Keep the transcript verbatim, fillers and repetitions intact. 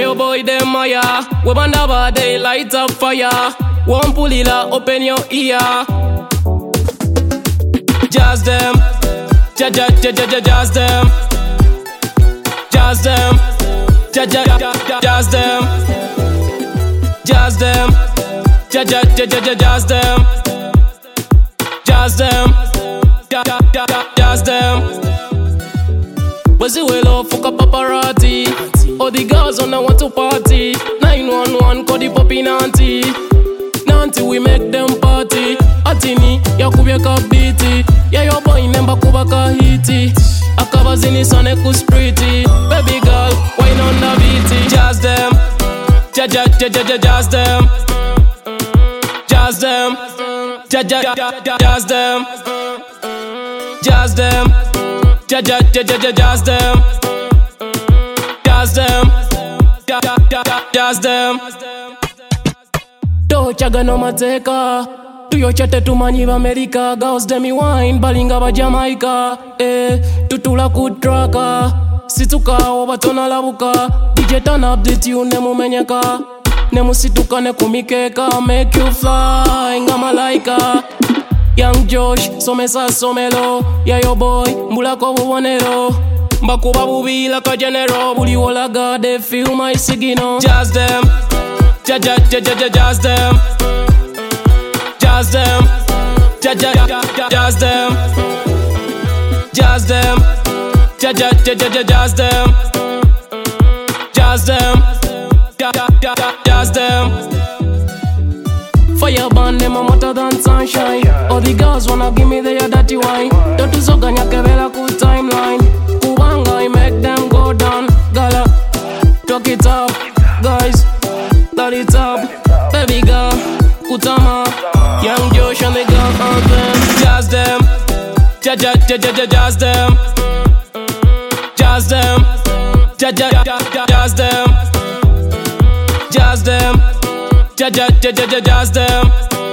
your boy them Maya. We bandaba they light up fire. One pulila open your ear. Jazz them, ja ja ja ja ja jazz them, jazz them, ja ja ja jazz them, jazz them, ja ja ja ja ja jazz them, jazz them, ja ja ja jazz them. Where's the way love fuck a paparazzi? All the girls on the want to party. nine one one call the poppy nanty. Nanty we make them party. Atini ya kubyeka biti. Yeah your boy nemba kubaka hiti. Akabazini sone kuspriti. Baby girl wine on the beat. Jazz them, ja ja ja ja ja jazz them, jazz them, ja ja ja jazz them, jazz them. Ja ja ja ja ja jazz them, jazz them, ja ja ja jazz them. Tochaga no mateka, tuyochate tumanyiba America. Girls demi wine, balinga ba Jamaica. Eh, tutula kutraka, situka wabatona labuka. D J turn up the tune nemu menyeka, nemu situka ne kumikeka. Make you fly, nga malaika. Young Josh, somesa somelo. Yeah your boy, mbula ko bubonero. Mbakuba bubi like a general. Buli wola God, they feel my signal. Jazz them, ja ja ja ja ja jazz them, jazz them, ja ja ja jazz them, jazz them, ja ja ja ja ja jazz them, jazz them, ja ja ja jazz them. Fire band them a hotter than sunshine. All the girls wanna give me their dirty wine. Don't do so ganya kevela cool timeline. Kubanga I make them go down. Gala, talk it up, guys, light it up. Baby girl, Kutama, Young Josh and the girl anthem. Jazz them, ja ja ja ja ja jazz them, jazz them, ja ja ja jazz them, jazz them. Ja ja ja ja ja jazz them,